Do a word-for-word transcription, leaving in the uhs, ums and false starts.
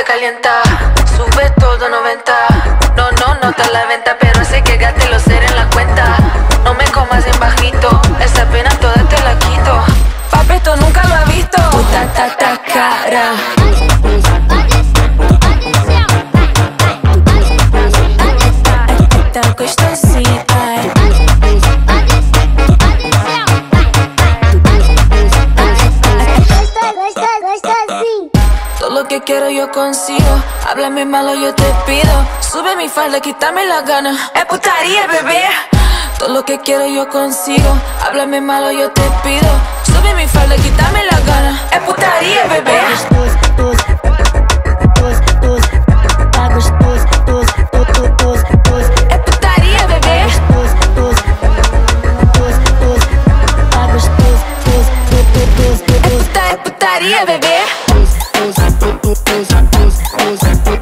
calienta, sube todo noventa. No, no, no está la venta, pero hace que gaste los ceros en la cuenta. No me comas en bajito, esa pena toda te la quito. Papi, esto nunca lo ha visto. Puta, ta, ta, cara. Tá gostosinha, ai. Todo lo que quiero yo consigo. Háblame malo, yo te pido. Sube mi falda, quítame la gana. Es putaría, bebé. Todo lo que quiero yo consigo. Háblame malo, yo te pido. Sube mi falda, quítame la gana. Es putaría, bebé. Es putaría, bebé. Es puta, es putaría, bebé.